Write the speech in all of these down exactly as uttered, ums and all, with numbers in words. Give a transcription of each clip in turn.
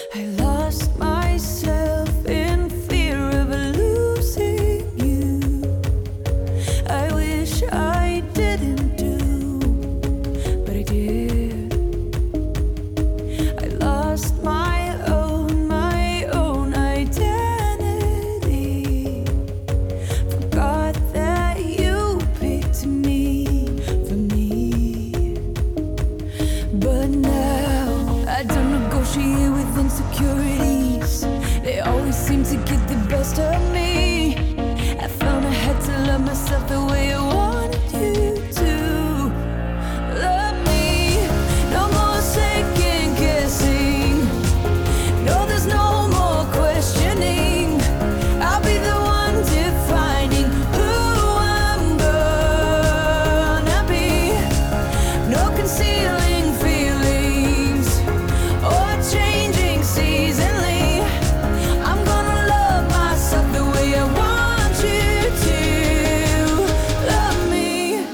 I lost myself in fear of losing you. I wish I didn't do, but I did. I lost my own, my own identity. Forgot that you picked me for me. But now I don't negotiate with insecurities. They always seem to get the best of me. I found I had to love myself the way I wanted you to love me. No more second guessing. No, there's no more questioning. I'll be the one defining who I'm gonna be. No concealing feelings or changing seasonally. I'm gonna love myself the way I want you to love me.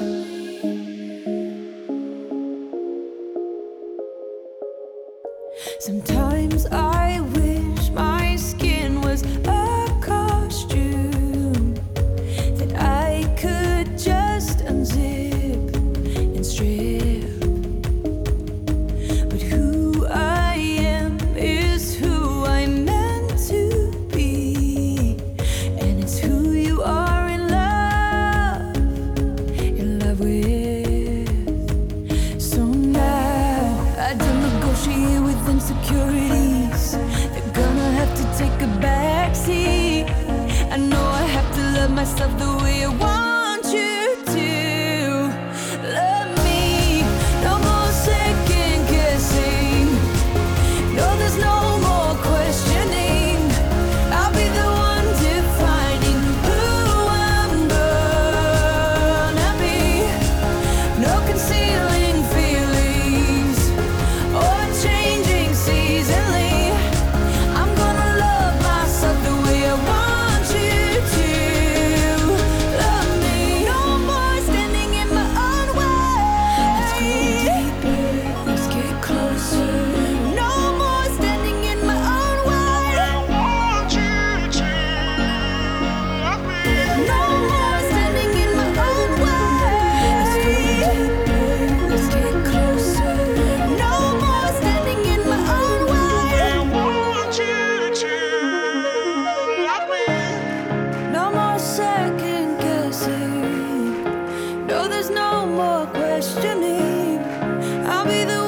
Sometimes I wish my skin was a costume that I could just unzip and strip. But who I am is who I'm meant to be, and it's who you are in love, in love with. So now I don't negotiate with insecurities. They're gonna have to take a backseat. I know I have to love myself the way I want you to love me. No more second guessing. No, there's no more questioning. I'll be the one defining who I'm gonna be. No concealing feelings or changing seasonally. I'm gonna love myself the way I want you to love me. No more standing in my own way. Let's go deeper, let's get closer. No more standing in my own way. I want you to love me. No more standing in my own way. Let's go deeper, let's get closer. No more standing in my own way. I want you to love me. No more second guessing. No, there's no more questioning. I'll be the